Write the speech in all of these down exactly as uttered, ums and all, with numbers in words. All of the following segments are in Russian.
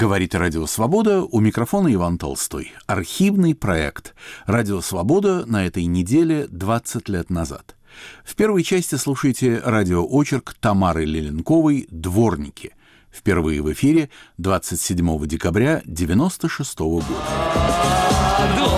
Говорит Радио Свобода, у микрофона Иван Толстой. Архивный проект. Радио Свобода на этой неделе двадцать лет назад. В первой части слушайте радиоочерк Тамары Леленковой «Дворники». Впервые в эфире двадцать седьмого декабря девяносто шестого года.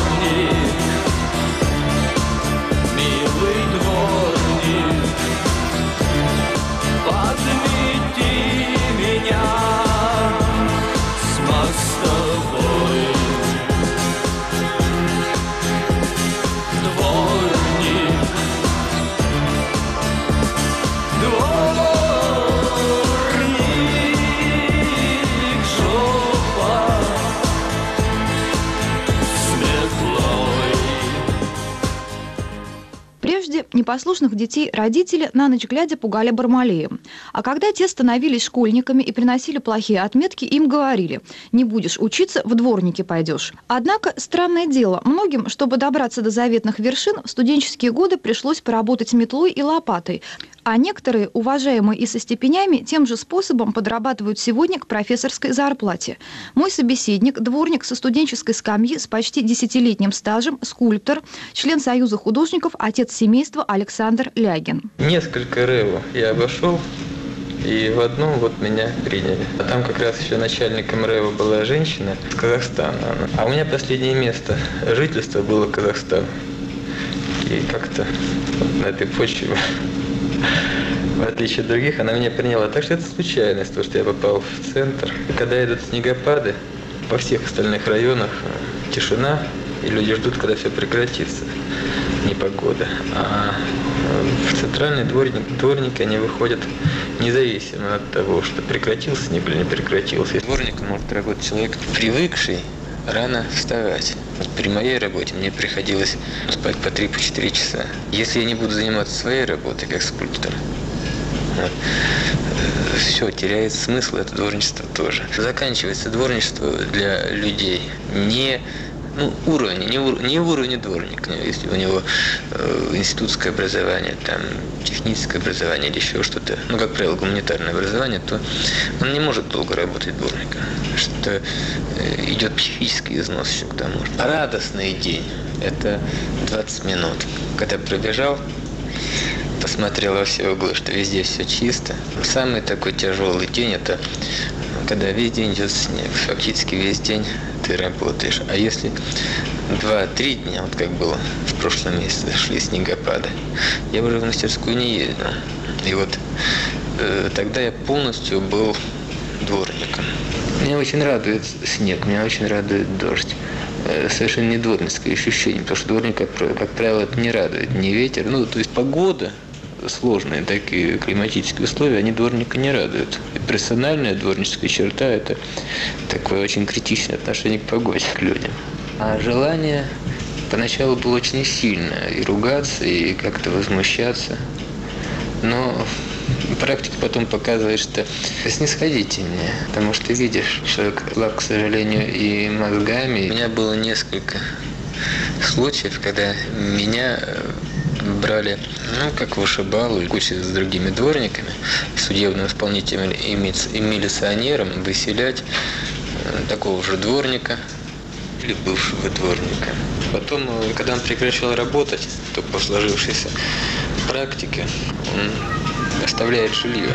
Непослушных детей родители на ночь глядя пугали Бармалеем. А когда те становились школьниками и приносили плохие отметки, им говорили: «Не будешь учиться, в дворники пойдешь». Однако, странное дело, многим, чтобы добраться до заветных вершин, в студенческие годы пришлось поработать метлой и лопатой. А некоторые, уважаемые и со степенями, тем же способом подрабатывают сегодня к профессорской зарплате. Мой собеседник, дворник со студенческой скамьи с почти десятилетним стажем, скульптор, член Союза художников, отец семейства Александр Лягин. Несколько рэвов я обошел, и в одном вот меня приняли. А там как раз еще начальником рэва была женщина из Казахстана. А у меня последнее место жительства было Казахстан. И как-то вот на этой почве, в отличие от других, она меня приняла. Так что это случайность, то, что я попал в центр. Когда идут снегопады, во всех остальных районах тишина, и люди ждут, когда все прекратится, непогода. А в центральный дворник, дворники, они выходят независимо от того, что прекратился снег или не прекратился. Дворником может работать человек, привыкший рано вставать. Вот при моей работе мне приходилось спать по три-четыре часа. Если я не буду заниматься своей работой, как скульптор, вот, все, теряет смысл, это дворничество тоже. Заканчивается дворничество для людей не ну, уровня, не, ур, не уровня дворника. Если у него э, институтское образование, там, техническое образование или еще что-то, ну, как правило, гуманитарное образование, то он не может долго работать дворником, что э, идет психический износ еще к тому же. Радостный день – это двадцать минут. Когда пробежал, посмотрел во все углы, что везде все чисто. Самый такой тяжелый день – это когда весь день идет снег, фактически весь день ты работаешь. А если два-три дня, вот как было в прошлом месяце, шли снегопады, я уже в мастерскую не ездил. И вот э, тогда я полностью был дворником. Меня очень радует снег, меня очень радует дождь. Э, совершенно не дворницкое ощущение, потому что дворник, как, как правило, это не радует, ни ветер. Ну, то есть погода, сложные такие климатические условия, они дворника не радуют. И персональная дворническая черта – это такое очень критичное отношение к погоде, к людям. А желание поначалу было очень сильное, и ругаться, и как-то возмущаться. Но практика потом показывает, что снисходительнее, потому что видишь, человек слаб, к сожалению, и мозгами. У меня было несколько случаев, когда меня брали, ну, как вышибалу, кучу с другими дворниками, судебным исполнителем и милиционером выселять такого же дворника или бывшего дворника. Потом, когда он прекращал работать, то по сложившейся практике он оставляет жилье.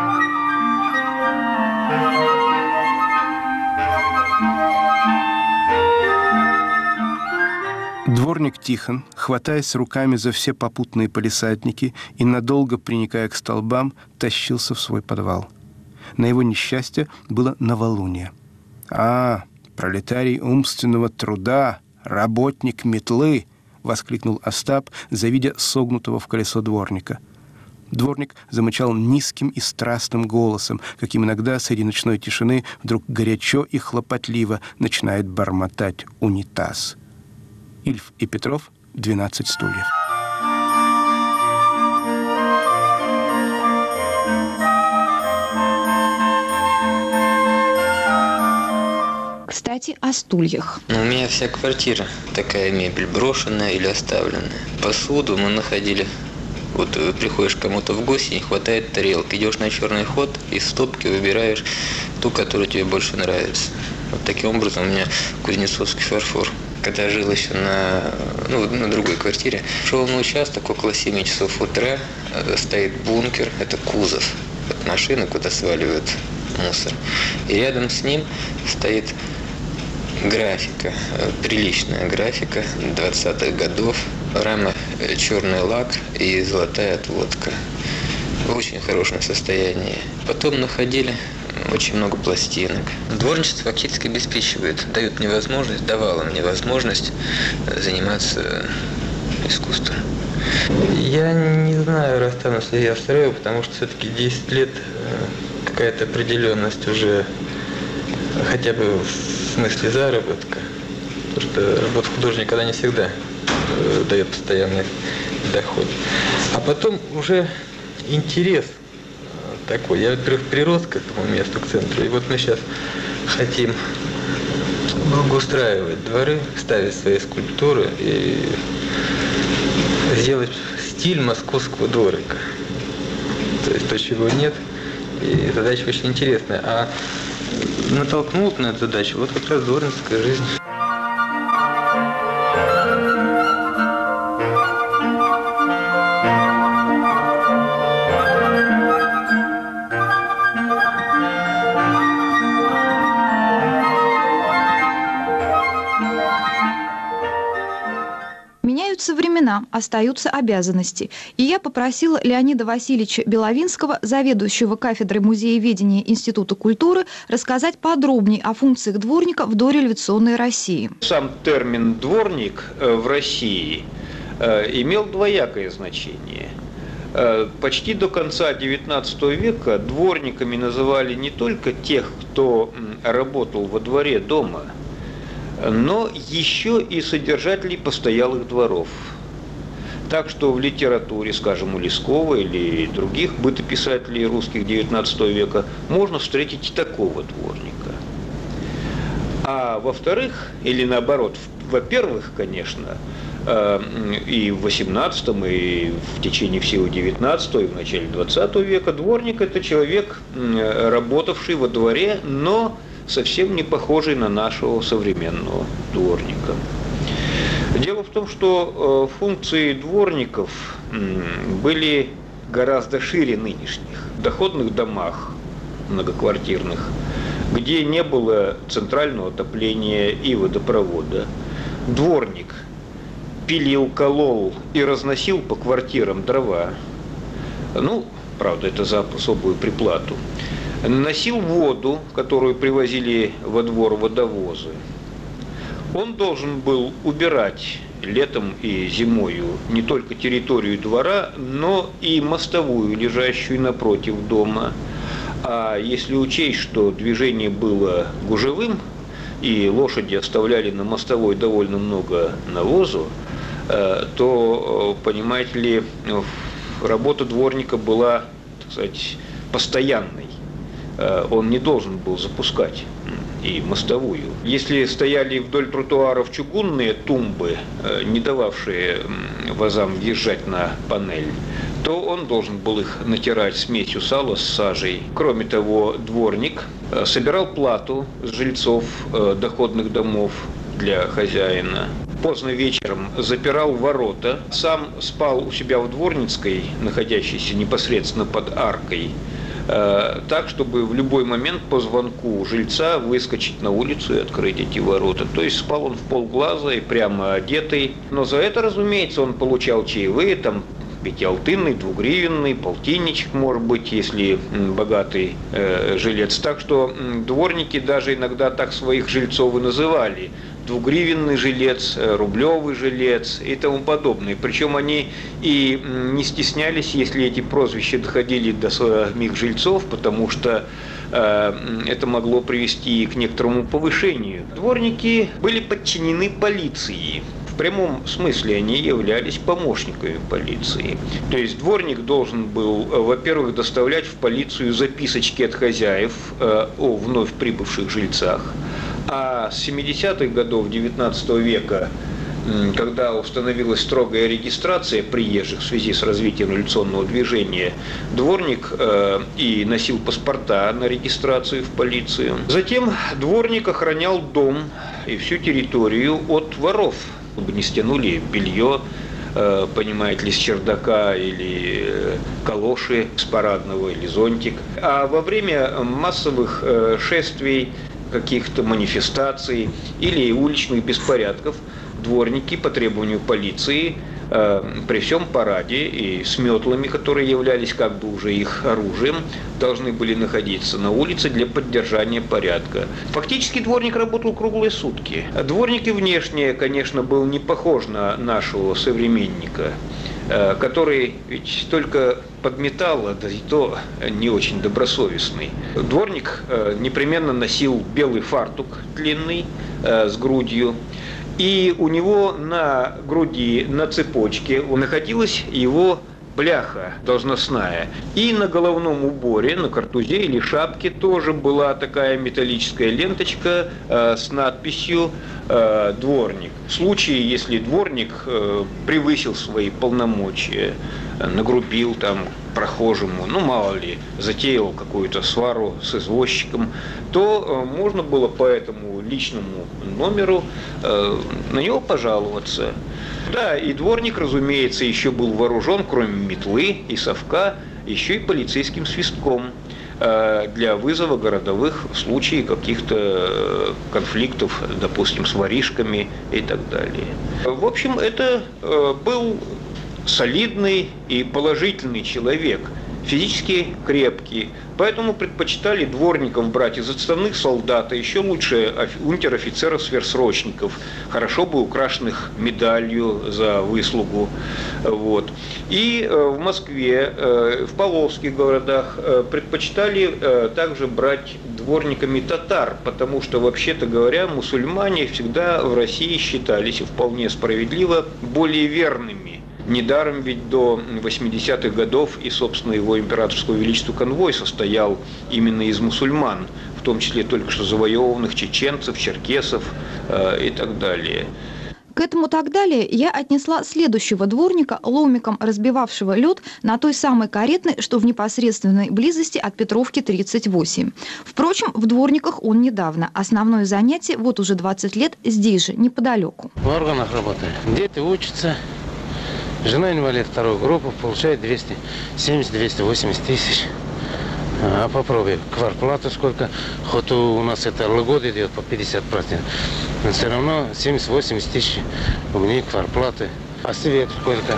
Дворник Тихон, хватаясь руками за все попутные палисадники и надолго приникая к столбам, тащился в свой подвал. На его несчастье было новолуние. «А, пролетарий умственного труда, работник метлы!» — воскликнул Остап, завидя согнутого в колесо дворника. Дворник замычал низким и страстным голосом, каким иногда среди ночной тишины вдруг горячо и хлопотливо начинает бормотать унитаз. Ильф и Петров, «двенадцать стульев». Кстати, о стульях. У меня вся квартира такая мебель, брошенная или оставленная. Посуду мы находили Вот приходишь к кому-то в гости, не хватает тарелки, идешь на черный ход, из стопки выбираешь ту, которая тебе больше нравится. Вот таким образом у меня кузнецовский фарфор. Когда жил еще на, ну, на другой квартире, шел на участок около семи часов утра, стоит бункер, это кузов от машины, куда сваливают мусор. И рядом с ним стоит графика, приличная графика двадцатых годов, рама черный лак и золотая отводка. В очень хорошем состоянии. Потом находили очень много пластинок. Дворничество фактически обеспечивает, дает мне возможность, давало мне возможность заниматься искусством. Я не знаю, расстанусь ли я с Рэо, потому что все-таки десять лет какая-то определенность уже, хотя бы в смысле заработка. Потому что работа художника, она не всегда дает постоянный доход. А потом уже интерес такой. Я, во-первых, прирос к этому месту, к центру. И вот мы сейчас хотим благоустраивать дворы, ставить свои скульптуры и сделать стиль московского дворика. То есть то, чего нет. И задача очень интересная. А натолкнул на эту задачу вот как раз дворницкая жизнь. Меняются времена, остаются обязанности. И я попросила Леонида Васильевича Беловинского, заведующего кафедрой музееведения Института культуры, рассказать подробнее о функциях дворника в дореволюционной России. Сам термин «дворник» в России имел двоякое значение. Почти до конца девятнадцатого века дворниками называли не только тех, кто работал во дворе дома, но еще и содержателей постоялых дворов. Так что в литературе, скажем, у Лескова или других бытописателей русских девятнадцатого века можно встретить и такого дворника. А во-вторых, или наоборот, во-первых, конечно, и в восемнадцатом, и в течение всего девятнадцатого, и в начале двадцатого века дворник – это человек, работавший во дворе, но совсем не похожий на нашего современного дворника. Дело в том, что функции дворников были гораздо шире нынешних. В доходных домах многоквартирных, где не было центрального отопления и водопровода, дворник пилил, колол и разносил по квартирам дрова. Ну, правда, это за особую приплату. Носил воду, которую привозили во двор водовозы. Он должен был убирать летом и зимою не только территорию двора, но и мостовую, лежащую напротив дома. А если учесть, что движение было гужевым, и лошади оставляли на мостовой довольно много навозу, то, понимаете ли, работа дворника была, так сказать, постоянной. Он не должен был запускать и мостовую. Если стояли вдоль тротуаров чугунные тумбы, не дававшие вазам въезжать на панель, то он должен был их натирать смесью сала с сажей. Кроме того, дворник собирал плату с жильцов доходных домов для хозяина. Поздно вечером запирал ворота, сам спал у себя в дворницкой, находящейся непосредственно под аркой, так, чтобы в любой момент по звонку жильца выскочить на улицу и открыть эти ворота. То есть спал он в полглаза и прямо одетый. Но за это, разумеется, он получал чаевые, там, пятиалтынный, двугривенный, полтинничек, может быть, если богатый э, жилец. Так что дворники даже иногда так своих жильцов и называли. Двугривенный жилец, рублевый жилец и тому подобное. Причем они и не стеснялись, если эти прозвища доходили до самих жильцов, потому что э, это могло привести к некоторому повышению. Дворники были подчинены полиции. В прямом смысле они являлись помощниками полиции. То есть дворник должен был, во-первых, доставлять в полицию записочки от хозяев э, о вновь прибывших жильцах. А с семидесятых годов девятнадцатого века когда установилась строгая регистрация приезжих в связи с развитием революционного движения, дворник э, и носил паспорта на регистрацию в полицию. Затем дворник охранял дом и всю территорию от воров, чтобы не стянули белье, э, понимаете ли, с чердака или калоши с парадного или зонтик. А во время массовых э, шествий, каких-то манифестаций или уличных беспорядков дворники по требованию полиции э, при всем параде и с метлами, которые являлись как бы уже их оружием, должны были находиться на улице для поддержания порядка. Фактически дворник работал круглые сутки. Дворник и внешне, конечно, был не похож на нашего современника, э, который ведь только подметал, да и то не очень добросовестный. Дворник э, непременно носил белый фартук длинный э, с грудью, и у него на груди, на цепочке находилась его бляха должностная. И на головном уборе, на картузе или шапке тоже была такая металлическая ленточка э, с надписью э, «Дворник». В случае, если дворник э, превысил свои полномочия, э, нагрубил там прохожему, ну мало ли, затеял какую-то свару с извозчиком, то э, можно было по этому личному номеру э, на него пожаловаться. Да, и дворник, разумеется, еще был вооружен, кроме метлы и совка, еще и полицейским свистком э, для вызова городовых в случае каких-то конфликтов, допустим, с воришками и так далее. В общем, это э, был солидный и положительный человек, физически крепкий, поэтому предпочитали дворников брать из отставных солдат, а еще лучше унтер-офицеров-сверхсрочников, хорошо бы украшенных медалью за выслугу. Вот. И в Москве, в половских городах предпочитали также брать дворниками татар, потому что, вообще-то говоря, мусульмане всегда в России считались, и вполне справедливо, более верными. Недаром ведь до восьмидесятых годов и, собственно, его императорского величества конвой состоял именно из мусульман, в том числе только что завоеванных чеченцев, черкесов э, и так далее. К этому так далее я отнесла следующего дворника, ломиком разбивавшего лед на той самой Каретной, что в непосредственной близости от Петровки тридцать восемь. Впрочем, в дворниках он недавно. Основное занятие вот уже двадцать лет здесь же, неподалеку. В органах работаю. Дети учатся. Жена инвалид второй группы, получает двести семьдесят - двести восемьдесят тысяч. А попробуй, квартплата сколько, хоть у нас это год идет по пятьдесят процентов, но все равно семьдесят - восемьдесят тысяч у меня квартплаты. А свет сколько?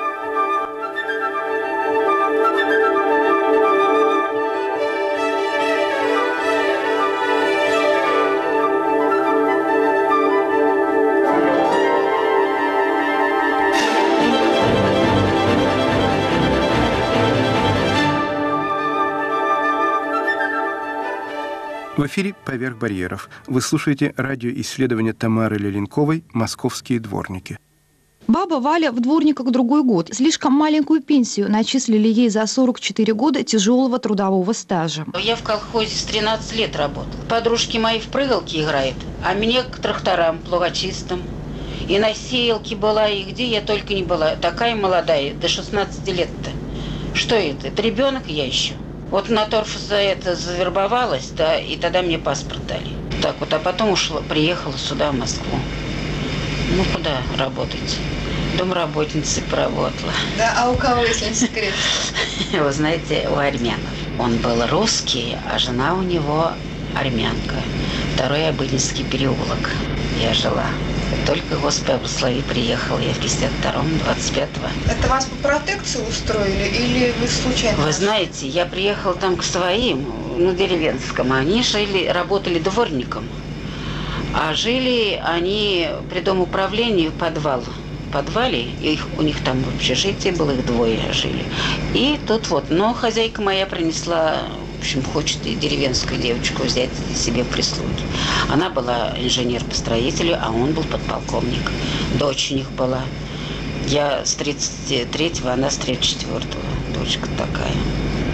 В эфире «Поверх барьеров». Вы слушаете радиоисследование Тамары Леленковой «Московские дворники». Баба Валя в дворниках другой год. Слишком маленькую пенсию начислили ей за сорок четыре года тяжелого трудового стажа. Я в колхозе с тринадцати лет работала. Подружки мои в прыгалки играют, а мне к тракторам, плугочистам. И на сеялке была, и где я только не была. Такая молодая, до шестнадцати лет-то. Что это? Это ребенок я еще. Вот на торф за это завербовалась, да, и тогда мне паспорт дали. Так вот, а потом ушла, приехала сюда, в Москву. Ну, куда работать? Домработницей поработала. Да, а у кого, если не секрет? Вы знаете, у армянов. Он был русский, а жена у него армянка. Второй Обыденский переулок. Я жила. Только, Господи, благослови, приехала я в пятьдесят втором, двадцать пятого. Это вас по протекции устроили или вы случайно? Вы знаете, я приехала там к своим, на деревенском. Они жили, работали дворником. А жили они при домоуправлении в подвал. В подвале, их, у них там в общежитии было, их двое жили. И тут вот, но хозяйка моя принесла, в общем, хочет и деревенскую девочку взять себе в прислуги. Она была инженер по строителю, а он был подполковник. Дочь у них была. Я с тридцать третьего, она с тридцать четвёртого. Дочка такая.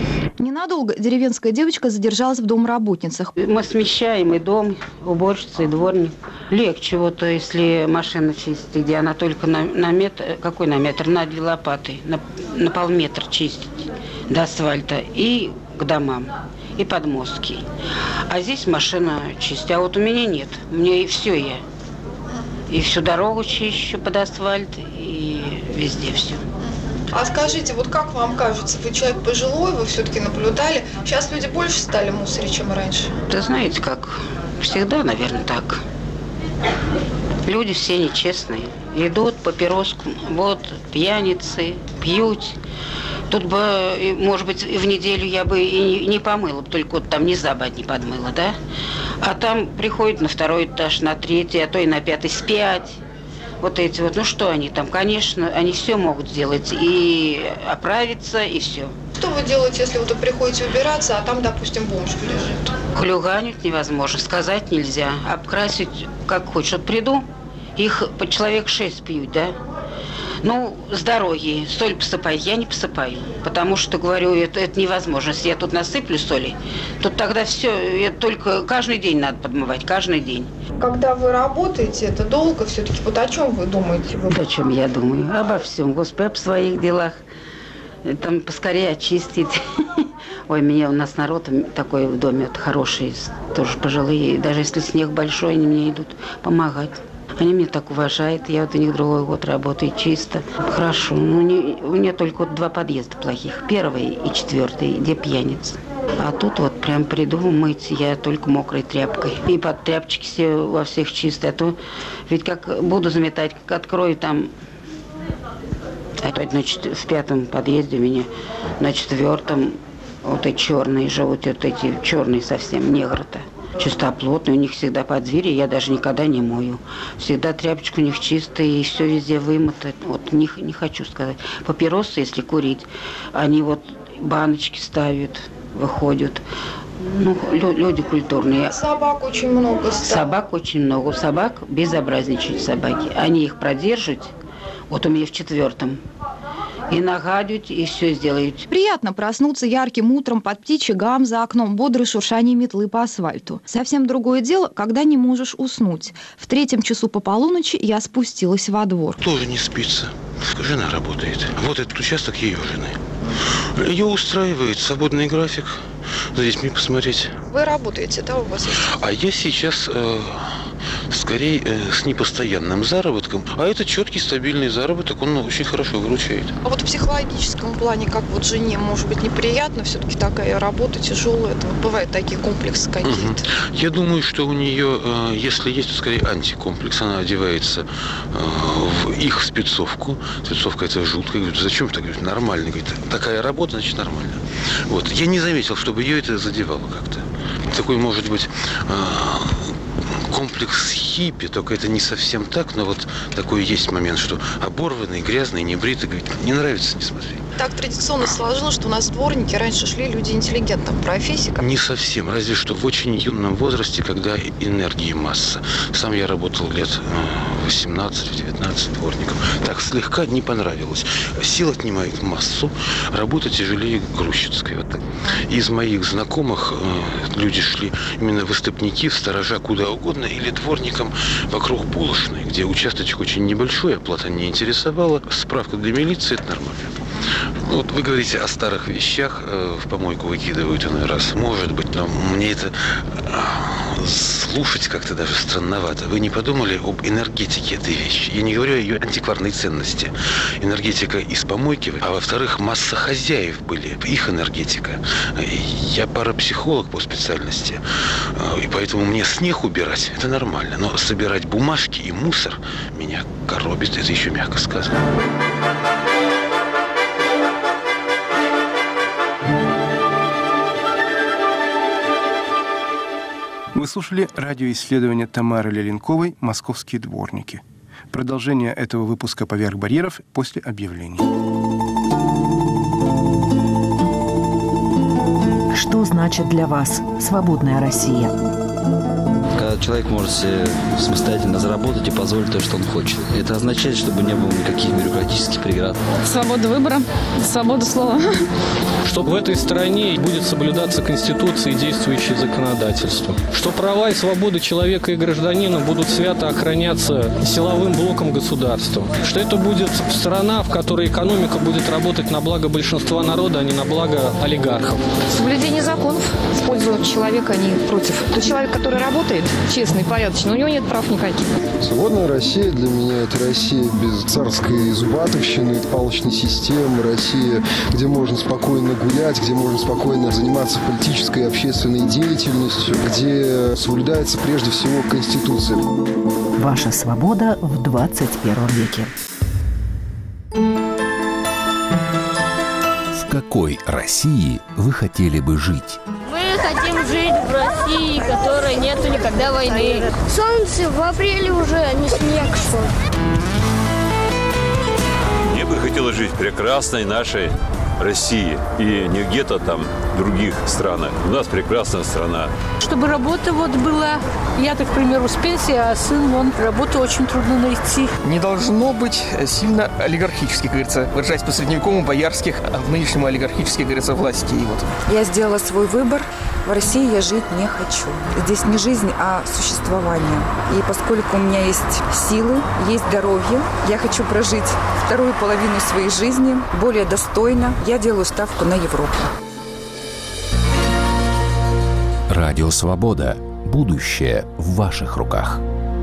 Ненадолго деревенская девочка задержалась в домработницах. Мы смещаем и дом, уборщица, и дворник. Легче, вот если машина чистить, где она только на, на метр, какой на метр? На две лопаты, на, на полметра чистить до асфальта и к домам, и подмостки. А здесь машина чистит, а вот у меня нет, у меня и все я. И всю дорогу чищу под асфальт, и везде все. А скажите, вот как вам кажется, вы человек пожилой, вы все-таки наблюдали, сейчас люди больше стали мусорить, чем раньше? Да знаете, как всегда, наверное, так. Люди все нечестные. Идут папироску, вот, пьяницы, пьют. Тут бы, может быть, в неделю я бы и не помыла, только вот там низа бы не подмыла, да? А там приходят на второй этаж, на третий, а то и на пятый спять. Вот эти вот, ну что они там, конечно, они все могут сделать, и оправиться, и все. Что вы делаете, если вы приходите убираться, а там, допустим, бомжка лежит? Хулиганить невозможно, сказать нельзя, обкрасить как хочешь. Вот приду, их по человек шесть пьют, да? Ну, с дороги соль посыпай, я не посыпаю, потому что, говорю, это, это невозможно. Если я тут насыплю соли, то тогда все, это только каждый день надо подмывать, каждый день. Когда вы работаете, это долго все-таки. Вот о чем вы думаете? Вы... О чем я думаю? Обо всем. Господи, об своих делах. Там поскорее очистить. Ой, меня у нас народ такой в доме вот, хороший, тоже пожилые. Даже если снег большой, они мне идут помогать. Они меня так уважают, я вот у них другой год работаю чисто. Хорошо, ну, не, у меня только вот два подъезда плохих. Первый и четвертый, где пьяница. А тут вот прям приду мыть я только мокрой тряпкой. И под тряпочки все во всех чистые. А то ведь как буду заметать, как открою там... Опять значит, в пятом подъезде у меня, на четвертом вот эти черные живут, вот эти черные совсем негры-то. Чистоплотные, у них всегда под дверью, я даже никогда не мою. Всегда тряпочка у них чистая, и все везде вымыто. Вот не, не хочу сказать. Папиросы, если курить, они вот баночки ставят, выходят. Ну, люди культурные. Собак очень много стало. Собак очень много. У собак безобразничают собаки. Они их продержат, вот у меня в четвертом, и нагадят, и все сделают. Приятно проснуться ярким утром под птичий гам за окном, бодрое шуршание метлы по асфальту. Совсем другое дело, когда не можешь уснуть. В третьем часу по полуночи я спустилась во двор. Тоже не спится. Жена работает. Вот этот участок ее жены. Ее устраивает свободный график. За детьми посмотреть. Вы работаете, да, у вас есть? А я сейчас... Э... скорее э, с непостоянным заработком, а это четкий стабильный заработок, он очень хорошо выручает. А вот в психологическом плане, как вот жене, может быть, неприятно, все-таки такая работа тяжелая, это бывают такие комплексы какие-то? Угу. Я думаю, что у нее, э, если есть, то скорее антикомплекс, она одевается э, в их спецовку, спецовка это жутко, говорит, зачем так, говорит, нормально, говорит, такая работа, значит нормально. Вот. Я не заметил, чтобы ее это задевало как-то. Такой, может быть, э, комплекс хиппи, только это не совсем так, но вот такой есть момент, что оборванный, грязный, небритый, говорит, не нравится, не смотри. Так традиционно сложилось, что у нас дворники раньше шли люди интеллигентных профессий. Не совсем, разве что в очень юном возрасте, когда энергии масса. Сам я работал лет восемнадцать-девятнадцать дворником. Так слегка не понравилось. Сил отнимает массу, работа тяжелее грузчицкой. Вот так. Из моих знакомых э, люди шли именно в истопники, в сторожа, куда угодно, или дворником вокруг булочной, где участочек очень небольшой, оплата не интересовала. Справка для милиции – это нормально. Вот вы говорите о старых вещах, э, в помойку выкидывают иной раз. Может быть, но мне это э, слушать как-то даже странновато. Вы не подумали об энергетике этой вещи? Я не говорю о ее антикварной ценности. Энергетика из помойки, а во-вторых, масса хозяев были, их энергетика. Я парапсихолог по специальности, э, и поэтому мне снег убирать – это нормально. Но собирать бумажки и мусор меня коробит, это еще мягко сказано. Вы слушали радиоисследование Тамары Леленковой «Московские дворники». Продолжение этого выпуска «Поверх барьеров» после объявлений. Что значит для вас «Свободная Россия»? Как человек может себе самостоятельно заработать и позволить то, что он хочет. Это означает, чтобы не было никаких бюрократических преград. Свобода выбора, свобода слова. Что в этой стране будет соблюдаться Конституция и действующее законодательство. Что права и свободы человека и гражданина будут свято охраняться силовым блоком государства. Что это будет страна, в которой экономика будет работать на благо большинства народа, а не на благо олигархов. Соблюдение законов в пользу человека, а не против. Тот человек, который работает честно и порядочно, у него нет прав никаких. Свободная Россия для меня – это Россия без царской зубатовщины, палочной системы, Россия, где можно спокойно гулять, где можно спокойно заниматься политической и общественной деятельностью, где соблюдается прежде всего Конституция. Ваша свобода в двадцать первом веке. В какой России вы хотели бы жить? Мы хотим жить в России, в которой нету никогда войны. Солнце в апреле уже, а не снег шел. Мне бы хотелось жить в прекрасной нашей России и не где-то там в других странах. У нас прекрасная страна. Чтобы работа вот была, я, так, к примеру, с пенсии, а сын, он, работу очень трудно найти. Не должно быть сильно олигархических, как говорится, выражаясь по-средневековому, боярских, а в нынешнем олигархических, как говорится, власти. И вот. Я сделала свой выбор. В России я жить не хочу. Здесь не жизнь, а существование. И поскольку у меня есть силы, есть здоровье, я хочу прожить вторую половину своей жизни более достойно. Я делаю ставку на Европу. Радио «Свобода». Будущее в ваших руках.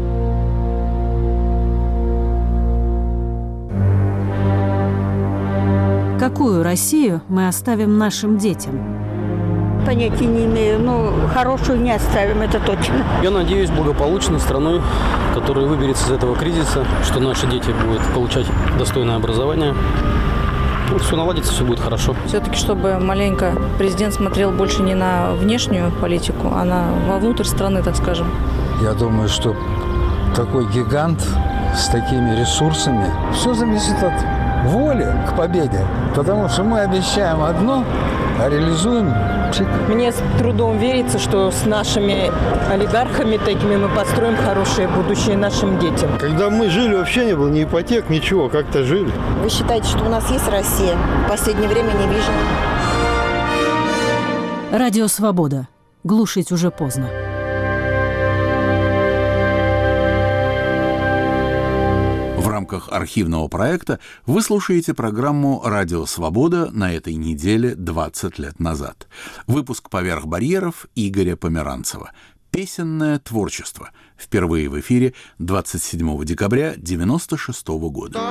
Какую Россию мы оставим нашим детям? Понятия не имею, но хорошую не оставим, это точно. Я надеюсь, благополучной страной, которая выберется из этого кризиса, что наши дети будут получать достойное образование. Ну, все наладится, все будет хорошо. Все-таки, чтобы маленько президент смотрел больше не на внешнюю политику, а на вовнутрь страны, так скажем. Я думаю, что такой гигант с такими ресурсами, все зависит от воли к победе. Потому что мы обещаем одно, а реализуем. Мне с трудом верится, что с нашими олигархами такими мы построим хорошее будущее нашим детям. Когда мы жили, вообще не было ни ипотек, ничего, как-то жили. Вы считаете, что у нас есть Россия? В последнее время не вижу. Радио «Свобода». Глушить уже поздно. В рамках архивного проекта вы слушаете программу «Радио Свобода» на этой неделе двадцать лет назад. Выпуск «Поверх барьеров» Игоря Померанцева. Песенное творчество. Впервые в эфире двадцать седьмого декабря девяносто шестого года.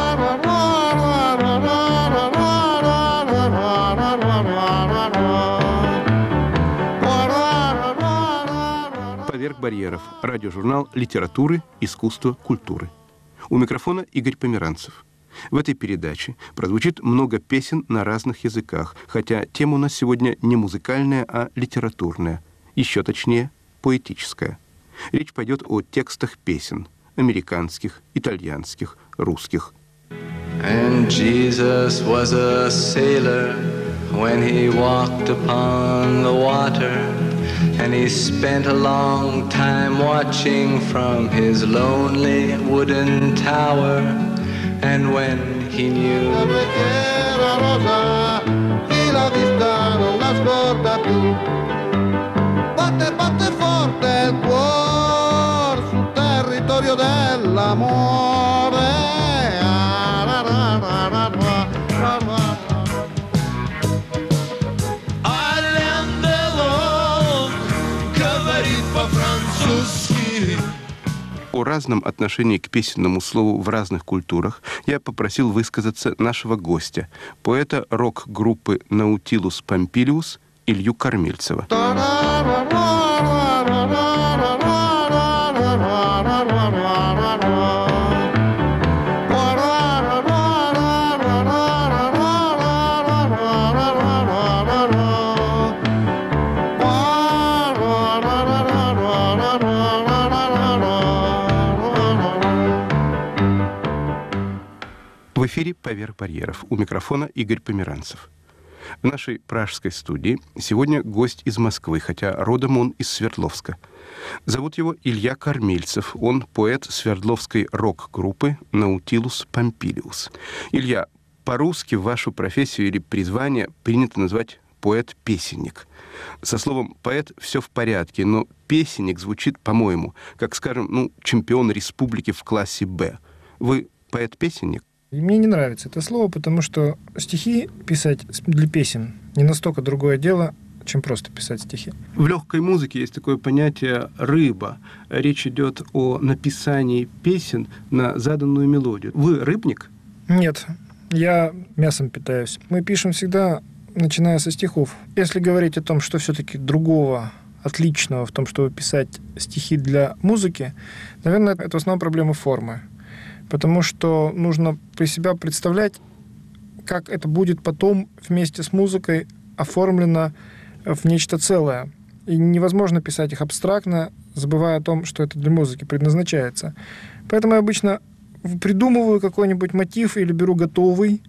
«Поверх барьеров». Радиожурнал литературы, искусства, культуры. У микрофона Игорь Померанцев. В этой передаче прозвучит много песен на разных языках, хотя тема у нас сегодня не музыкальная, а литературная. Еще точнее, поэтическая. Речь пойдет о текстах песен. Американских, итальянских, русских. And Jesus was a sailor when he walked upon the water. And he spent a long time watching from his lonely wooden tower. And when he knew batte batte forte il cuore sul territorio dell'amore. О разном отношении к песенному слову в разных культурах я попросил высказаться нашего гостя, поэта рок-группы «Наутилус Помпилиус» Илью Кормильцева. В эфире «Поверх барьеров». У микрофона Игорь Померанцев. В нашей пражской студии сегодня гость из Москвы, хотя родом он из Свердловска. Зовут его Илья Кормильцев. Он поэт Свердловской рок-группы «Наутилус Помпилиус». Илья, по-русски вашу профессию или призвание принято назвать поэт-песенник. Со словом «поэт» все в порядке, но песенник звучит, по-моему, как, скажем, ну, чемпион республики в классе «Б». Вы поэт-песенник? И мне не нравится это слово, потому что стихи писать для песен не настолько другое дело, чем просто писать стихи. В легкой музыке есть такое понятие «рыба». Речь идет о написании песен на заданную мелодию. Вы рыбник? Нет, я мясом питаюсь. Мы пишем всегда, начиная со стихов. Если говорить о том, что все-таки другого, отличного в том, чтобы писать стихи для музыки, наверное, это в основном проблема формы. Потому что нужно при себя представлять, как это будет потом вместе с музыкой оформлено в нечто целое. И невозможно писать их абстрактно, забывая о том, что это для музыки предназначается. Поэтому я обычно придумываю какой-нибудь мотив или беру готовый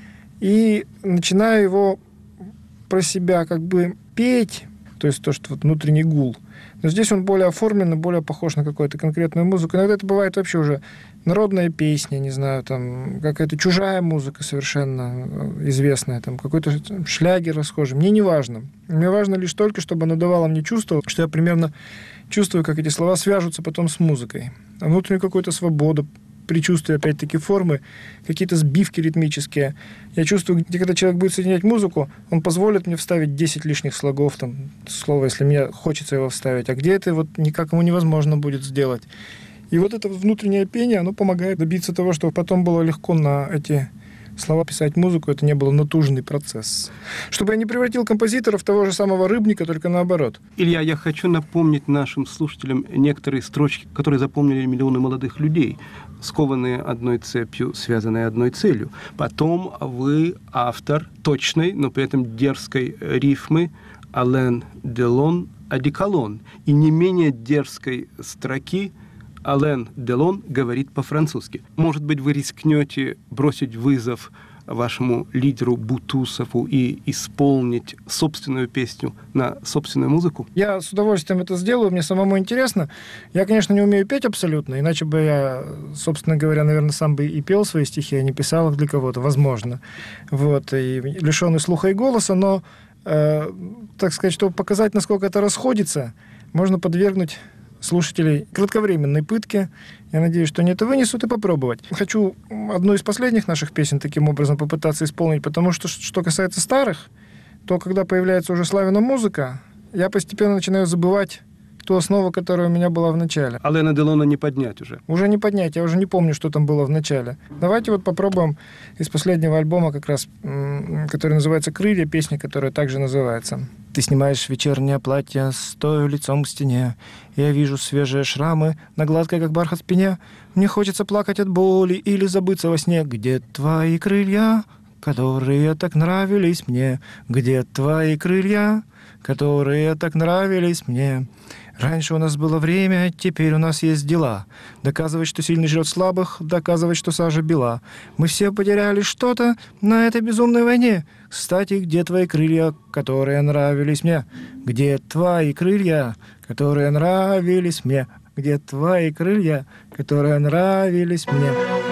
и начинаю его про себя как бы петь, то есть то, что вот внутренний гул. Но здесь он более оформлен и более похож на какую-то конкретную музыку. Иногда это бывает вообще уже народная песня, не знаю, там какая-то чужая музыка совершенно известная, там какой-то шлягер расхожий. Мне не важно. Мне важно лишь только, чтобы оно давало мне чувство, что я примерно чувствую, как эти слова свяжутся потом с музыкой. А внутреннюю какую-то свободу, предчувствие, опять-таки, формы, какие-то сбивки ритмические. Я чувствую, где когда человек будет соединять музыку, он позволит мне вставить десять лишних слогов, там, слова, если мне хочется его вставить, а где это вот никак ему невозможно будет сделать. И вот это внутреннее пение, оно помогает добиться того, чтобы потом было легко на эти слова писать музыку, это не был натужный процесс. Чтобы я не превратил композитора в того же самого рыбника, только наоборот. Илья, я хочу напомнить нашим слушателям некоторые строчки, которые запомнили миллионы молодых людей, скованные одной цепью, связанные одной целью. Потом вы автор точной, но при этом дерзкой рифмы «Ален Делон Одеколон» и не менее дерзкой строки «Ален Делон говорит по-французски». Может быть, вы рискнете бросить вызов вашему лидеру Бутусову и исполнить собственную песню на собственную музыку? Я с удовольствием это сделаю, мне самому интересно. Я, конечно, не умею петь абсолютно, иначе бы я, собственно говоря, наверное, сам бы и пел свои стихи, а не писал их для кого-то, возможно. Вот, и лишенный слуха и голоса, но, э, так сказать, чтобы показать, насколько это расходится, можно подвергнуть слушателей кратковременной пытки. Я надеюсь, что они это вынесут, и попробовать. Хочу одну из последних наших песен таким образом попытаться исполнить, потому что, что касается старых, то когда появляется уже славяная музыка, я постепенно начинаю забывать ту основу, которая у меня была в начале. Алена Делона не поднять уже? Уже не поднять, я уже не помню, что там было в начале. Давайте вот попробуем из последнего альбома, как раз, который называется «Крылья», песня, которая также называется. Ты снимаешь вечернее платье, стоя лицом к стене. Я вижу свежие шрамы на гладкой, как бархат, спине. Мне хочется плакать от боли или забыться во сне. Где твои крылья, которые так нравились мне? Где твои крылья, которые так нравились мне? Раньше у нас было время, теперь у нас есть дела. Доказывать, что сильный жрет слабых, доказывать, что сажа бела. Мы все потеряли что-то на этой безумной войне. Кстати, где твои крылья, которые нравились мне? Где твои крылья, которые нравились мне? Где твои крылья, которые нравились мне?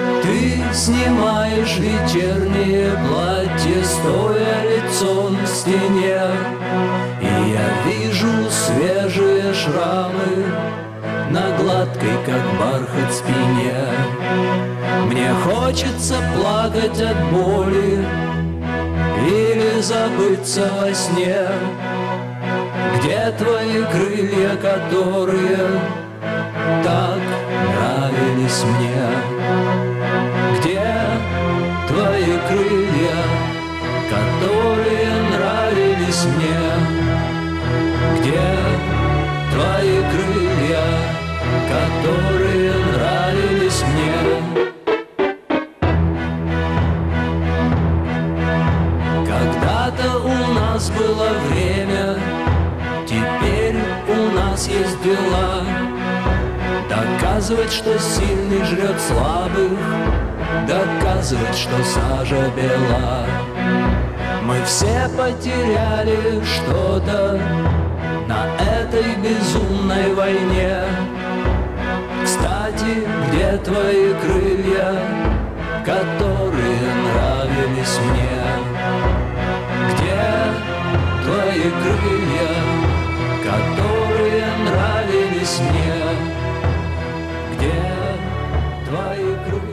Ты снимаешь вечернее платье, стоя лицом к стене, и я вижу свежие шрамы на гладкой, как бархат, спине. Мне хочется плакать от боли или забыться во сне. Где твои крылья, которые так нравились мне? Где твои крылья, которые нравились мне? Где твои крылья, которые нравились мне? Когда-то у нас было время, теперь у нас есть дела. Доказывать, что сильный жрет слабых, доказывать, что сажа бела. Мы все потеряли что-то на этой безумной войне. Кстати, где твои крылья, которые нравились мне? Где твои крылья, которые нравились мне? Где твои крылья?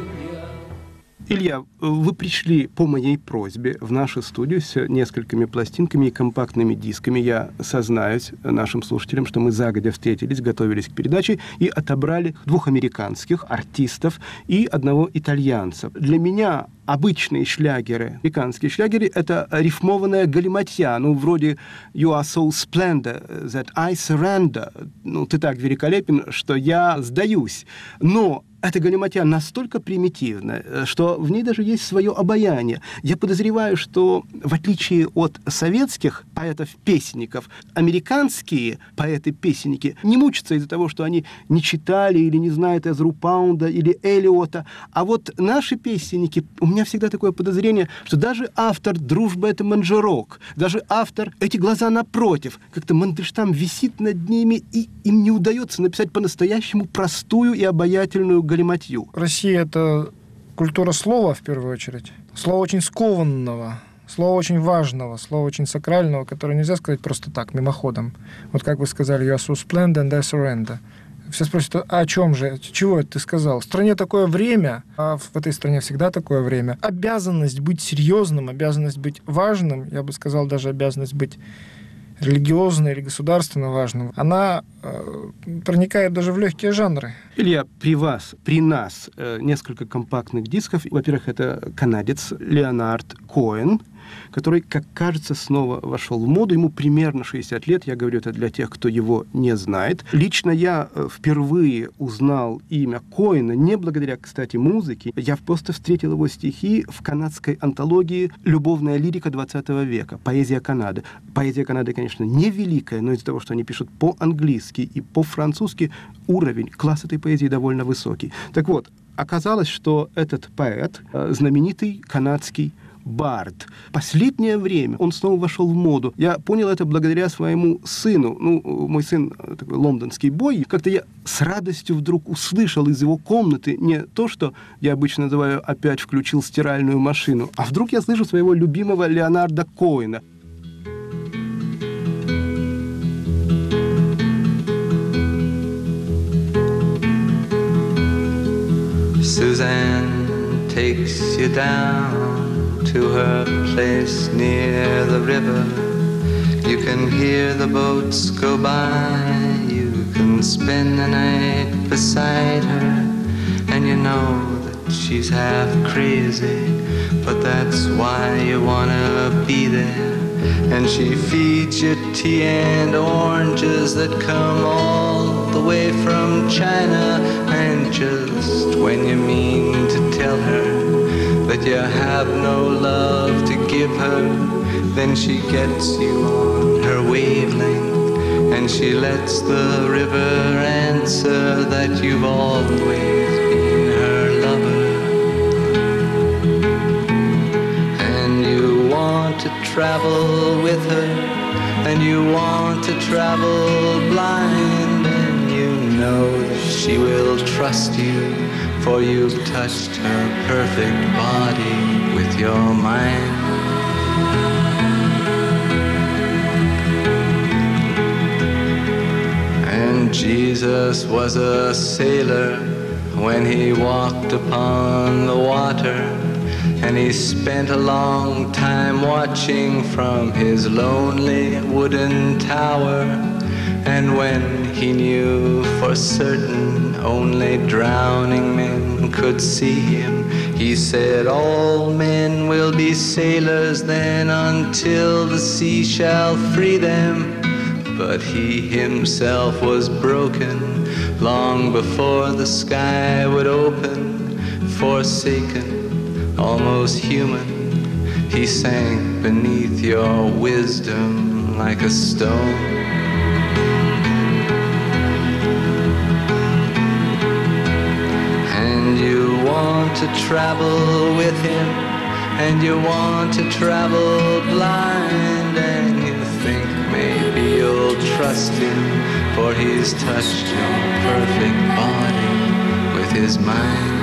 Илья, вы пришли по моей просьбе в нашу студию с несколькими пластинками и компактными дисками. Я сознаюсь нашим слушателям, что мы загодя встретились, готовились к передаче и отобрали двух американских артистов и одного итальянца. Для меня обычные шлягеры, американские шлягеры, это рифмованная галиматья, ну, вроде «You are so splendid that I surrender». Ну, ты так великолепен, что я сдаюсь. Но эта галиматья настолько примитивна, что в ней даже есть свое обаяние. Я подозреваю, что в отличие от советских поэтов-песенников, американские поэты-песенники не мучатся из-за того, что они не читали или не знают Эзру Паунда или Элиота. А вот наши песенники, у меня всегда такое подозрение, что даже автор «Дружба — это манжерок», даже автор «Эти глаза напротив», как-то Мандельштам висит над ними, и им не удается написать по-настоящему простую и обаятельную галиматью. Россия — это культура слова, в первую очередь. Слова очень скованного, слова очень важного, слова очень сакрального, которое нельзя сказать просто так, мимоходом. Вот как вы сказали, «You are so splendid and I surrender». Все спросят, а о чем же? Чего это ты сказал? В стране такое время, а в этой стране всегда такое время. Обязанность быть серьезным, обязанность быть важным, я бы сказал, даже обязанность быть религиозно или государственно важным, она э, проникает даже в легкие жанры. Илья, при вас, при нас э, несколько компактных дисков. Во-первых, это канадец Леонард Коэн, который, как кажется, снова вошел в моду. Ему примерно шестьдесят лет. Я говорю это для тех, кто его не знает. Лично я впервые узнал имя Коэна не благодаря, кстати, музыке. Я просто встретил его стихи в канадской антологии «Любовная лирика двадцатого века. Поэзия Канады». Поэзия Канады, конечно, не великая, но из-за того, что они пишут по-английски и по-французски, уровень, класс этой поэзии довольно высокий. Так вот, оказалось, что этот поэт, знаменитый канадский бард. Последнее время он снова вошел в моду. Я понял это благодаря своему сыну. Ну, мой сын такой лондонский бой. Как-то я с радостью вдруг услышал из его комнаты не то, что я обычно называю «опять включил стиральную машину», а вдруг я слышу своего любимого Леонарда Коэна. Suzanne takes you down to her place near the river. You can hear the boats go by. You can spend the night beside her. And you know that she's half crazy, but that's why you wanna be there. And she feeds you tea and oranges that come all the way from China. And just when you mean to tell her that you have no love to give her, then she gets you on her wavelength, and she lets the river answer that you've always been her lover. And you want to travel with her, and you want to travel blind, and you know that she will trust you, for you've touched her perfect body with your mind. And Jesus was a sailor when he walked upon the water, and he spent a long time watching from his lonely wooden tower. And when he knew for certain only drowning men could see him, he said, all men will be sailors then until the sea shall free them. But he himself was broken long before the sky would open. Forsaken, almost human, he sank beneath your wisdom like a stone. To travel with him, and you want to travel blind, and you think maybe you'll trust him, for he's touched your perfect body with his mind.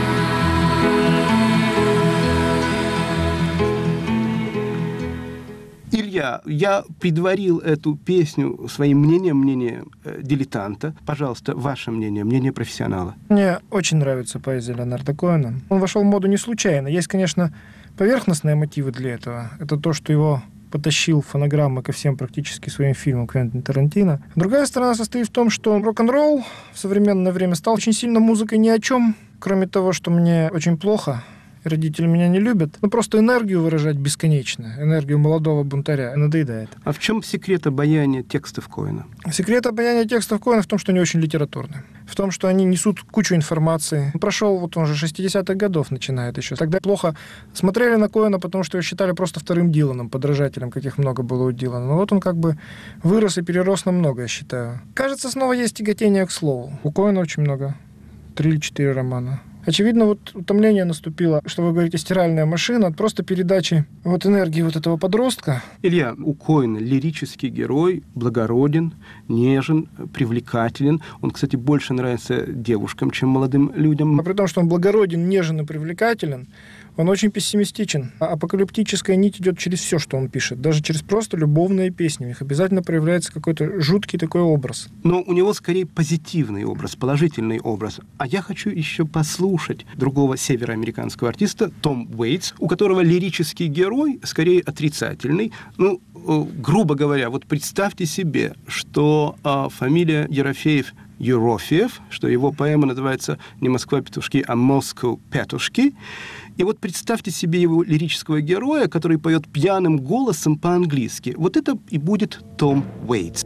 Илья, я предварил эту песню своим мнением, мнением э, дилетанта. Пожалуйста, ваше мнение, мнение профессионала. Мне очень нравится поэзия Леонарда Коэна. Он вошел в моду не случайно. Есть, конечно, поверхностные мотивы для этого. Это то, что его потащил фонограммы ко всем практически своим фильмам Квентин Тарантино. Другая сторона состоит в том, что рок-н-ролл в современное время стал очень сильно музыкой ни о чем, кроме того, что мне очень плохо, родители меня не любят. Ну, просто энергию выражать бесконечно. Энергию молодого бунтаря надоедает. А в чем секрет обаяния текстов Коэна? Секрет обаяния текстов Коэна в том, что они очень литературны. В том, что они несут кучу информации. Прошел, вот он же шестидесятых годов начинает еще. Тогда плохо смотрели на Коэна, потому что его считали просто вторым Диланом, подражателем, каких много было у Дилана. Но вот он как бы вырос и перерос на много, я считаю. Кажется, снова есть тяготение к слову. У Коэна очень много. Три или четыре романа. Очевидно, вот утомление наступило, что вы говорите, стиральная машина от просто передачи вот энергии вот этого подростка. Илья, у Коэна лирический герой, благороден, нежен, привлекателен. Он, кстати, больше нравится девушкам, чем молодым людям. А при том, что он благороден, нежен и привлекателен, он очень пессимистичен. А апокалиптическая нить идет через все, что он пишет. Даже через просто любовные песни. У них обязательно проявляется какой-то жуткий такой образ. Но у него скорее позитивный образ, положительный образ. А я хочу еще послушать другого североамериканского артиста, Том Уэйтс, у которого лирический герой скорее отрицательный. Ну, грубо говоря, вот представьте себе, что э, фамилия Ерофеев Ерофеев, что его поэма называется не «Москва-петушки», а «Москва-петушки». И вот представьте себе его лирического героя, который поет пьяным голосом по-английски. Вот это и будет Том Уэйтс.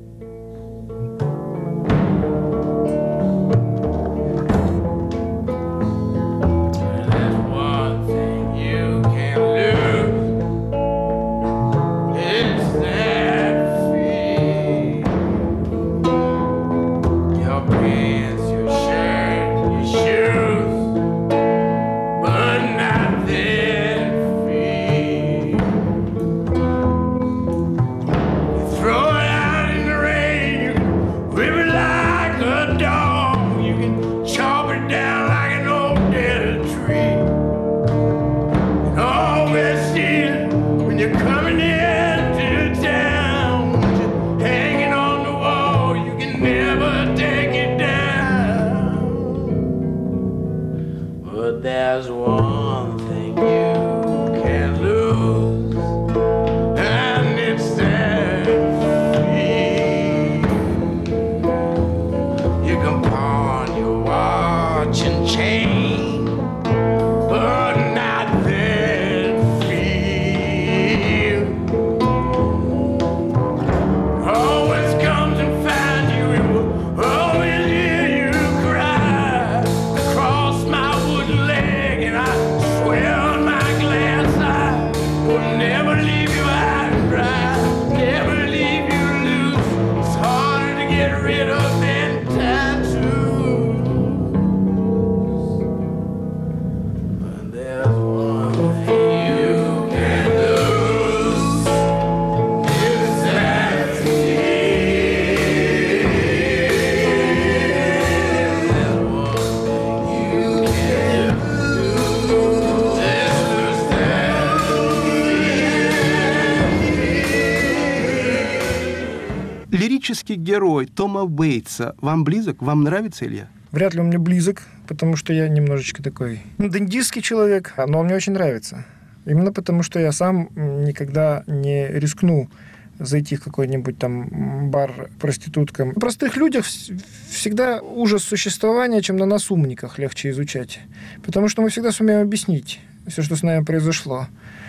Лирический герой Тома Уэйтса вам близок? Вам нравится, Илья? Вряд ли он мне близок, потому что я немножечко такой дендистский человек, но он мне очень нравится. Именно потому, что я сам никогда не рискну зайти в какой-нибудь там бар проституткам. В простых людях всегда ужас существования, чем на нас, умниках, легче изучать. Потому что мы всегда сумеем объяснить все, что с нами произошло.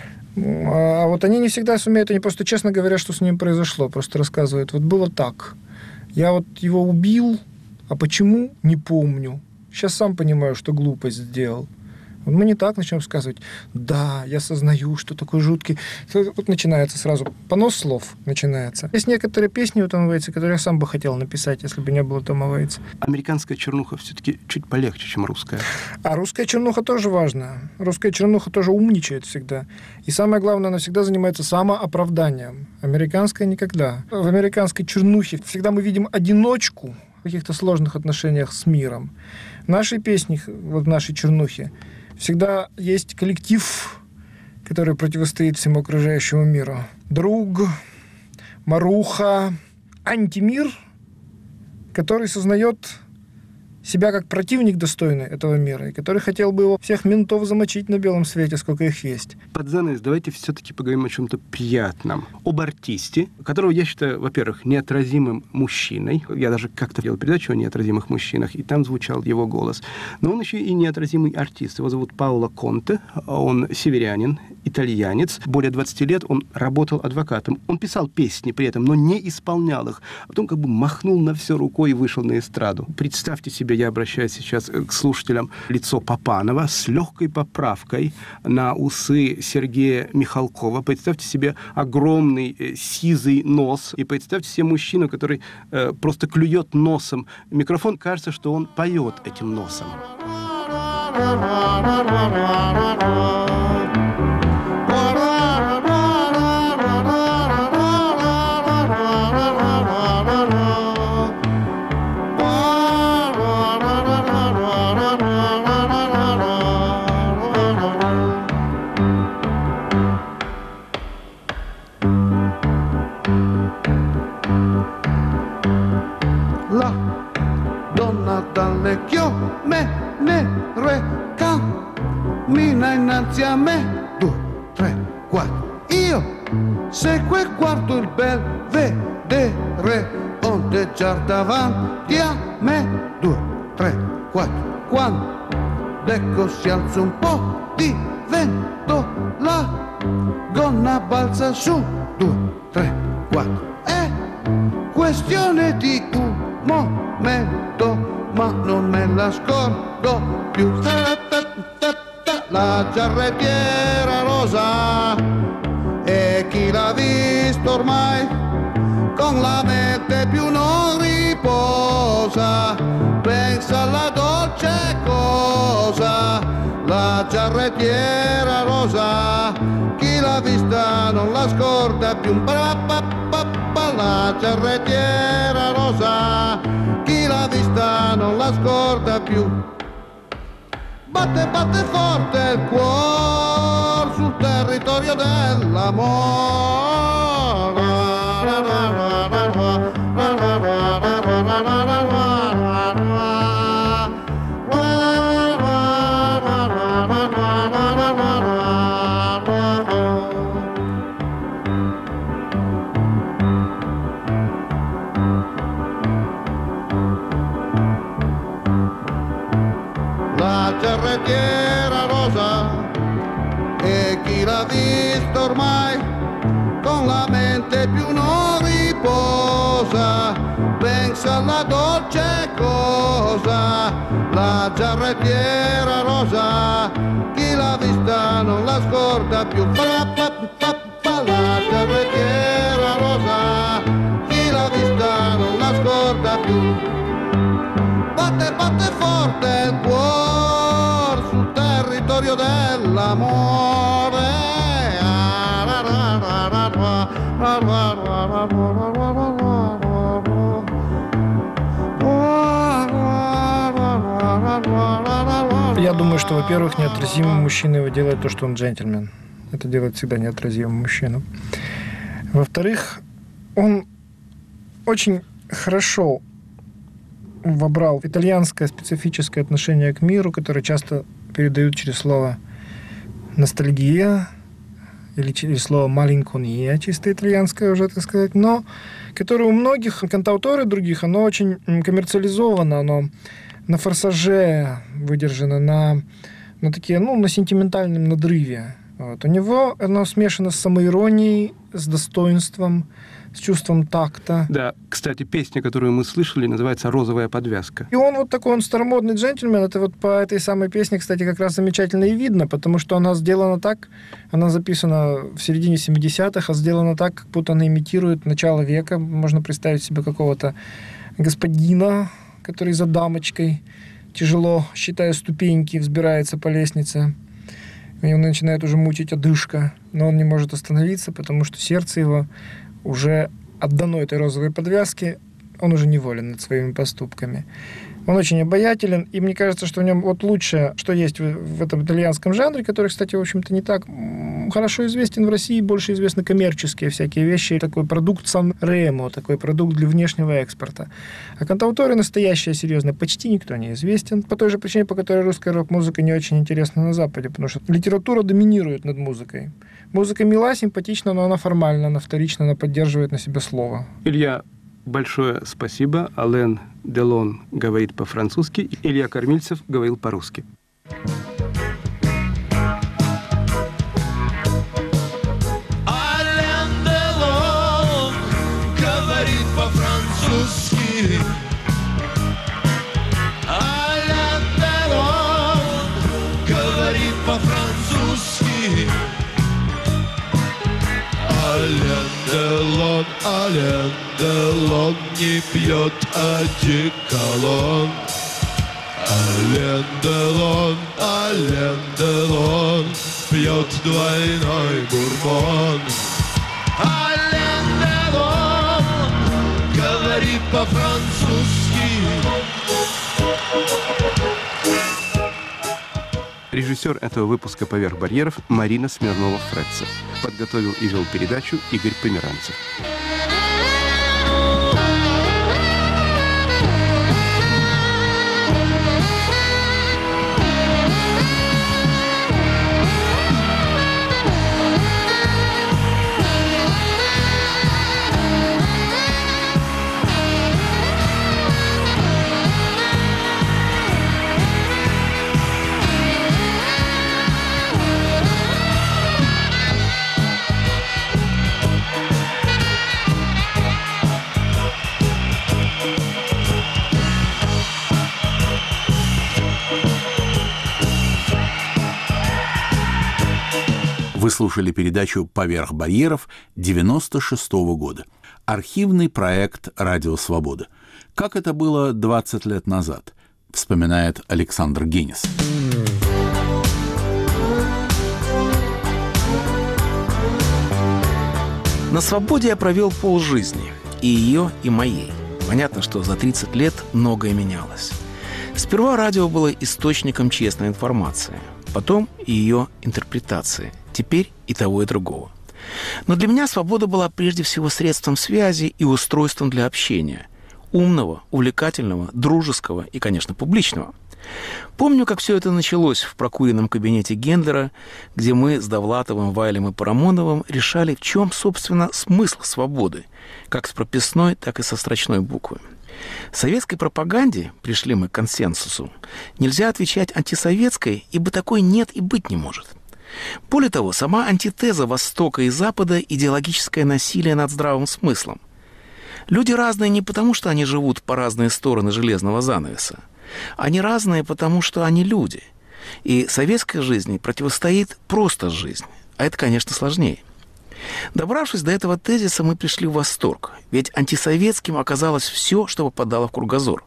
А вот они не всегда сумеют, они просто честно говорят, что с ним произошло. Просто рассказывают, вот было так. Я вот его убил, а почему, не помню. Сейчас сам понимаю, что глупость сделал. Вот мы не так начнем сказывать, да, я сознаю, что такой жуткий. Вот начинается сразу, понос слов начинается. Есть некоторые песни у Тома Вейтса, которые я сам бы хотел написать, если бы не было Тома Вейтса. Американская чернуха все-таки чуть полегче, чем русская. А русская чернуха тоже важна. Русская чернуха тоже умничает всегда. И самое главное, она всегда занимается самооправданием. Американская никогда. В американской чернухе всегда мы видим одиночку в каких-то сложных отношениях с миром. В нашей песне, вот в нашей чернухе, всегда есть коллектив, который противостоит всему окружающему миру. Друг, маруха, антимир, который сознает себя как противник достойный этого мира, и который хотел бы его всех ментов замочить на белом свете, сколько их есть. Под занавес давайте все-таки поговорим о чем-то приятном. Об артисте, которого я считаю, во-первых, неотразимым мужчиной. Я даже как-то делал передачу о неотразимых мужчинах, и там звучал его голос. Но он еще и неотразимый артист. Его зовут Паоло Конте. Он северянин, итальянец. Более двадцати лет он работал адвокатом. Он писал песни при этом, но не исполнял их. А потом как бы махнул на все рукой и вышел на эстраду. Представьте себе, я обращаюсь сейчас к слушателям, лицо Папанова с легкой поправкой на усы Сергея Михалкова. Представьте себе огромный э, сизый нос. И представьте себе мужчину, который э, просто клюет носом микрофон. Кажется, что он поет этим носом. Dalle chiome nere cammina innanzi a me, due, tre, quattro. Io seguo e guardo il bel vedere ondeggiar davanti a me, due, tre, quattro. Quando ecco si alza un po' di vento, la gonna balza su, due, tre, quattro. È questione di un momento, ma non me la scordo più. La giarrettiera rosa, e chi l'ha visto ormai con la mente più non riposa, pensa alla dolce cosa. La giarrettiera rosa, chi l'ha vista non la scorda più. La giarrettiera rosa, chi l'ha vista non la scorda più. Batte, batte forte il cuore sul territorio dell'amore. Giarrettiera rosa, e chi l'ha visto ormai con la mente più non riposa, pensa alla dolce cosa. La giarrettiera rosa, chi l'ha vista non la scorda più. La giarrettiera rosa, chi l'ha vista non la scorda più. Batte, batte forte il cuore sul territorio dell'amore. Я думаю, что, во-первых, неотразимым мужчиной его делает то, что он джентльмен. Это делает всегда неотразимым мужчину. Во-вторых, он очень хорошо вобрал итальянское специфическое отношение к миру, которое часто передают через слово ностальгия или через слово малинкония, чисто итальянское уже, так сказать, но которое у многих кантауторов других, оно очень коммерциализовано, оно на форсаже выдержано, на, на такие, ну, на сентиментальном надрыве. Вот. У него оно смешано с самоиронией, с достоинством, с чувством такта. Да, кстати, песня, которую мы слышали, называется «Розовая подвязка». И он вот такой, он старомодный джентльмен. Это вот по этой самой песне, кстати, как раз замечательно и видно, потому что она сделана так, она записана в середине семидесятых, а сделана так, как будто она имитирует начало века. Можно представить себе какого-то господина, который за дамочкой, тяжело, считая ступеньки, взбирается по лестнице. И он начинает уже мучить одышка, но он не может остановиться, потому что сердце его уже отдано этой розовой подвязке, он уже неволен над своими поступками. Он очень обаятелен, и мне кажется, что в нем вот лучшее, что есть в, в этом итальянском жанре, который, кстати, в общем-то, не так хорошо известен в России, больше известны коммерческие всякие вещи, такой продукт Сан-Ремо, такой продукт для внешнего экспорта. А кантауторы настоящие, серьезные, почти никто не известен, по той же причине, по которой русская рок-музыка не очень интересна на Западе, потому что литература доминирует над музыкой. Музыка мила, симпатична, но она формальна, она вторична, она поддерживает на себе слово. Илья, большое спасибо. Ален Делон говорит по-французски, Илья Кормильцев говорил по-русски. Ален Делон говорит по-французски. Ален Делон говорит по-французски. Ален Делон, Ален Делон не пьет одеколон. Ален Делон, Ален Делон пьет двойной бурбон. Ален Делон говорит по-французски. Режиссер этого выпуска «Поверх барьеров» Марина Смирнова-Фрэтцев. Подготовил и вел передачу Игорь Померанцев. Вы слушали передачу «Поверх барьеров» девяносто шестого года. Архивный проект «Радио Свобода». Как это было двадцать лет назад, вспоминает Александр Генис. На свободе я провел полжизни. И ее, и моей. Понятно, что за тридцать лет многое менялось. Сперва радио было источником честной информации. Потом и ее интерпретации. Теперь и того, и другого. Но для меня свобода была прежде всего средством связи и устройством для общения. Умного, увлекательного, дружеского и, конечно, публичного. Помню, как все это началось в прокуренном кабинете Гендлера, где мы с Довлатовым, Вайлем и Парамоновым решали, в чем, собственно, смысл свободы, как с прописной, так и со строчной буквы. В советской пропаганде, пришли мы к консенсусу, нельзя отвечать антисоветской, ибо такой нет и быть не может. Более того, сама антитеза Востока и Запада – идеологическое насилие над здравым смыслом. Люди разные не потому, что они живут по разные стороны железного занавеса. Они разные, потому что они люди. И советской жизни противостоит просто жизнь. А это, конечно, сложнее. Добравшись до этого тезиса, мы пришли в восторг. Ведь антисоветским оказалось все, что попадало в кругозор.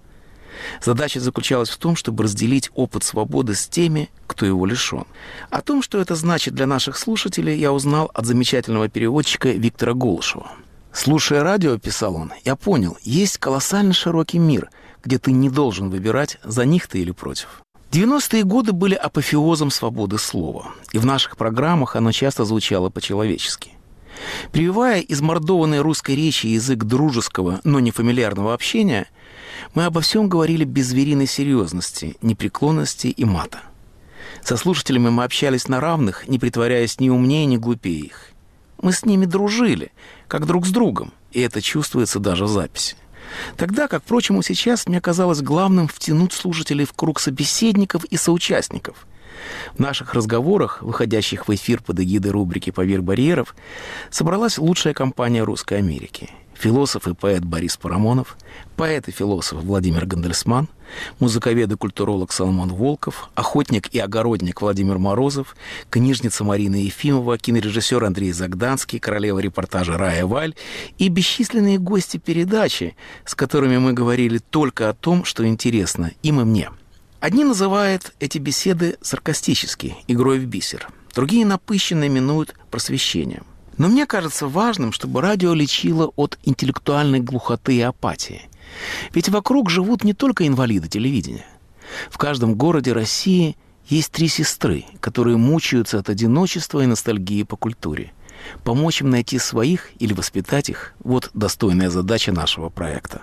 Задача заключалась в том, чтобы разделить опыт свободы с теми, кто его лишен. О том, что это значит для наших слушателей, я узнал от замечательного переводчика Виктора Голышева. «Слушая радио, — писал он, — я понял, есть колоссально широкий мир, где ты не должен выбирать, за них ты или против». девяностые годы были апофеозом свободы слова, и в наших программах оно часто звучало по-человечески. Прививая измордованной русской речи язык дружеского, но не фамильярного общения, мы обо всем говорили без звериной серьезности, непреклонности и мата. Со слушателями мы общались на равных, не притворяясь ни умнее, ни глупее их. Мы с ними дружили, как друг с другом, и это чувствуется даже в записи. Тогда, как, впрочем, и сейчас, мне казалось главным втянуть слушателей в круг собеседников и соучастников. В наших разговорах, выходящих в эфир под эгидой рубрики «Поверь барьеров», собралась лучшая компания Русской Америки. Философ и поэт Борис Парамонов, поэт и философ Владимир Гандельсман, музыковед и культуролог Соломон Волков, охотник и огородник Владимир Морозов, книжница Марина Ефимова, кинорежиссер Андрей Загданский, королева репортажа Рая Валь и бесчисленные гости передачи, с которыми мы говорили только о том, что интересно им и мне. Одни называют эти беседы саркастически, игрой в бисер, другие напыщенно именуют просвещением. Но мне кажется важным, чтобы радио лечило от интеллектуальной глухоты и апатии. Ведь вокруг живут не только инвалиды телевидения. В каждом городе России есть три сестры, которые мучаются от одиночества и ностальгии по культуре. Помочь им найти своих или воспитать их – вот достойная задача нашего проекта.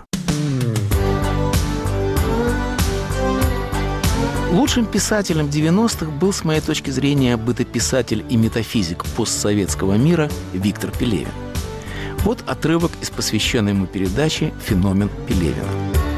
Лучшим писателем девяностых был, с моей точки зрения, бытописатель и метафизик постсоветского мира Виктор Пелевин. Вот отрывок из посвященной ему передачи «Феномен Пелевина».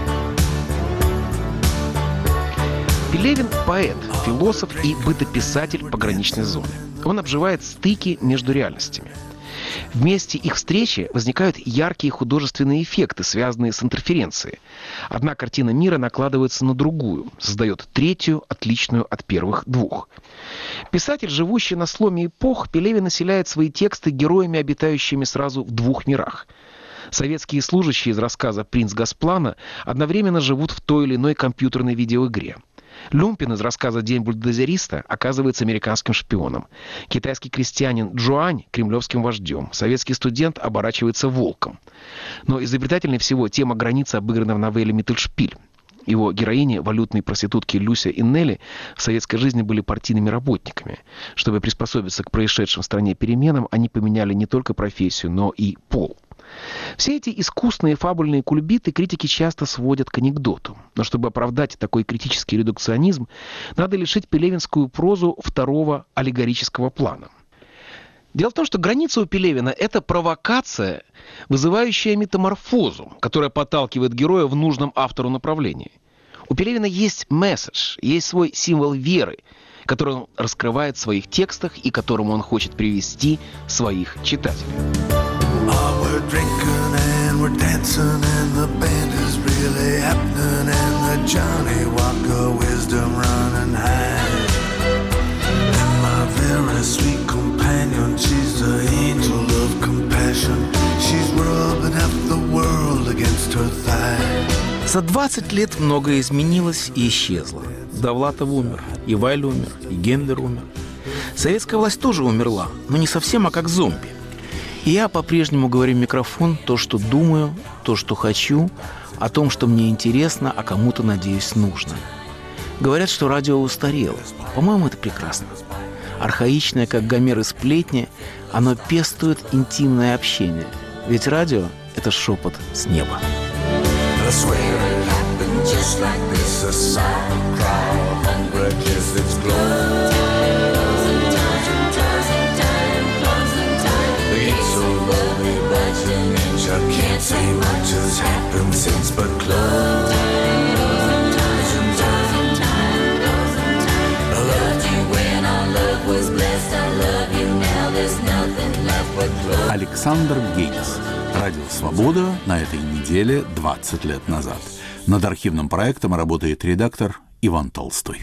Пелевин – поэт, философ и бытописатель пограничной зоны. Он обживает стыки между реальностями. В месте их встречи возникают яркие художественные эффекты, связанные с интерференцией. Одна картина мира накладывается на другую, создает третью, отличную от первых двух. Писатель, живущий на сломе эпох, Пелевин населяет свои тексты героями, обитающими сразу в двух мирах. Советские служащие из рассказа «Принц Госплана» одновременно живут в той или иной компьютерной видеоигре. Люмпин из рассказа «День бульдозериста» оказывается американским шпионом. Китайский крестьянин Джуань – кремлевским вождем. Советский студент оборачивается волком. Но изобретательнее всего тема границы обыграна в новелле «Миттельшпиль». Его героини, валютные проститутки Люся и Нелли, в советской жизни были партийными работниками. Чтобы приспособиться к происшедшим в стране переменам, они поменяли не только профессию, но и пол. Все эти искусные фабульные кульбиты критики часто сводят к анекдоту. Но чтобы оправдать такой критический редукционизм, надо лишить пелевинскую прозу второго аллегорического плана. Дело в том, что граница у Пелевина – это провокация, вызывающая метаморфозу, которая подталкивает героя в нужном автору направлении. У Пелевина есть месседж, есть свой символ веры, который он раскрывает в своих текстах и к которому он хочет привести своих читателей. We're drinking and we're dancing and the band is really happening and the Johnny Walker wisdom running high. And my very sweet companion, she's the angel of compassion. She's rubbing half the world against her thigh. За двадцать лет многое изменилось и исчезло. Довлатов умер, и Вайль умер, и Гендер умер. Советская власть тоже умерла, но не совсем, а как зомби. И я по-прежнему говорю в микрофон то, что думаю, то, что хочу, о том, что мне интересно, а кому-то, надеюсь, нужно. Говорят, что радио устарело. По-моему, это прекрасно. Архаичное, как Гомер и сплетни, оно пестует интимное общение. Ведь радио – это шепот с неба. I can't say much has happened since but close. I loved you when our love was blessed. I love you now, there's nothing left but close. Александр Генис. Радио «Свобода» на этой неделе двадцать лет назад. Над архивным проектом работает редактор Иван Толстой.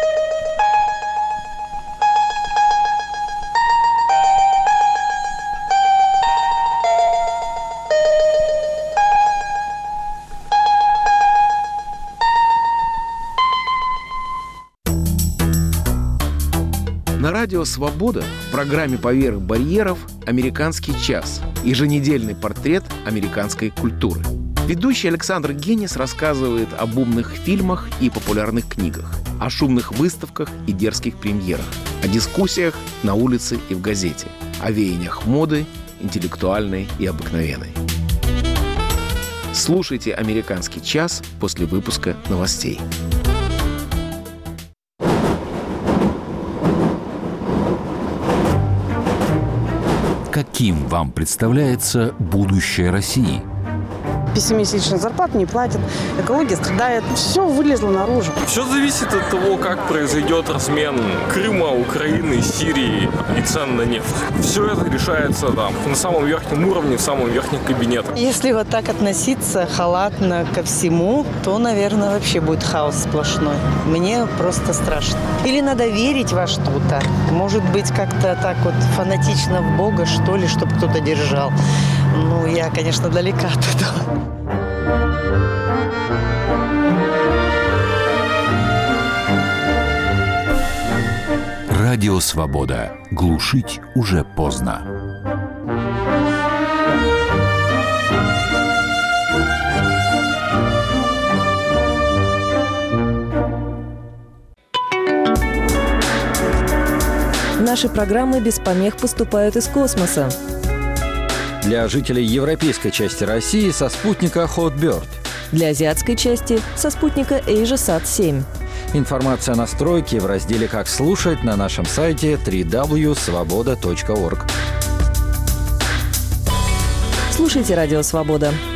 На радио «Свобода» в программе «Поверх барьеров» «Американский час» – еженедельный портрет американской культуры. Ведущий Александр Генис рассказывает об умных фильмах и популярных книгах, о шумных выставках и дерзких премьерах, о дискуссиях на улице и в газете, о веяниях моды, интеллектуальной и обыкновенной. Слушайте «Американский час» после выпуска новостей. Каким вам представляется будущее России? пессимистично. Зарплату не платят, экология страдает. Все вылезло наружу. Все зависит от того, как произойдет размен Крыма, Украины, Сирии и цен на нефть. Все это решается там, на самом верхнем уровне, в самом верхнем кабинете. Если вот так относиться халатно ко всему, то, наверное, вообще будет хаос сплошной. Мне просто страшно. Или надо верить во что-то. Может быть, как-то так вот фанатично в Бога, что ли, чтобы кто-то держал. Ну, я, конечно, далека от этого. Радио «Свобода». Глушить уже поздно. Наши программы без помех поступают из космоса. Для жителей европейской части России со спутника Hotbird. Для азиатской части со спутника AsiaSat семь. Информация о настройке в разделе «Как слушать» на нашем сайте дабл ю дабл ю дабл ю точка свобода точка орг. Слушайте «Радио Свобода».